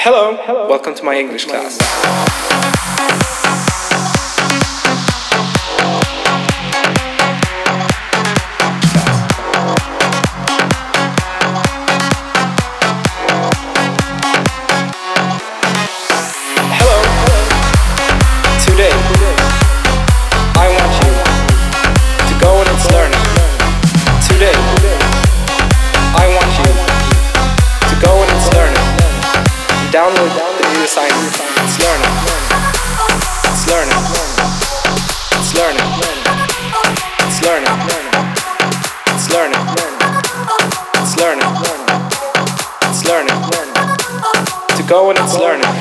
Hello, welcome to my English class. Hello, today I want you to go on its learning. Today I want you to go on its learning. Download the new assignment. It's learning. It's learning. It's learning. It's learning. It's learning. It's learning. It's learning. To go and it's learning.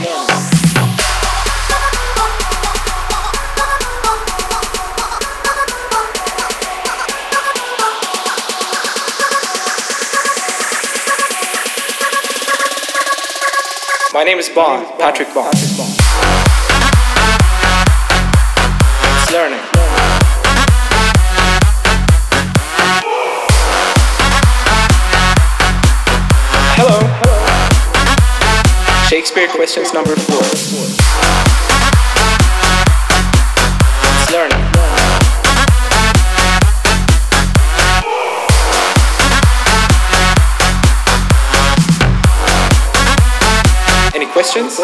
My name is Bond, Patrick Bond. It's learning. Hello. Shakespeare questions number 4. It's learning. Any questions?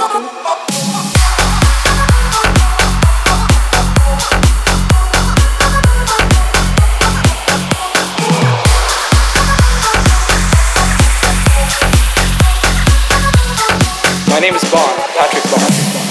My name is Bond, Patrick Bond.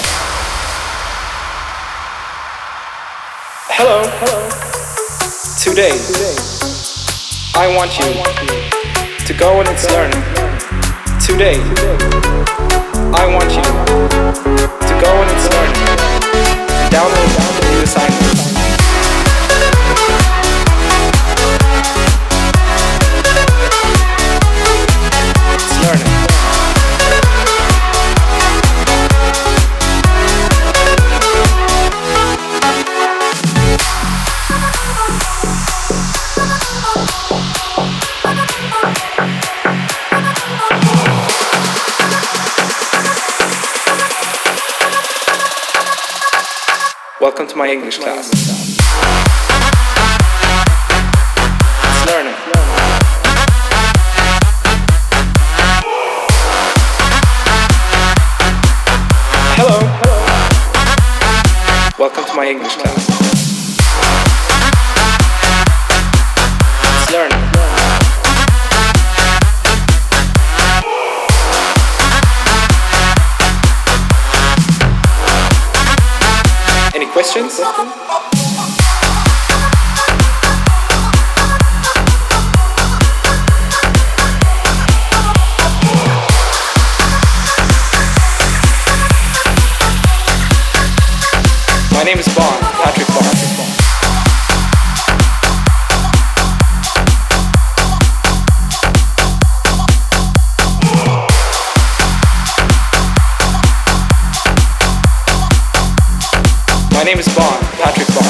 Hello. Today, I want you to go and it's learning. Today, I want you to go and it's learning. Download the new assignment. It's learning. Welcome to my English class. It's learning. Hello. Welcome to my English class. It's learning. Any questions? My name is Bond, Patrick Bond. My name is Bond, Patrick Bond.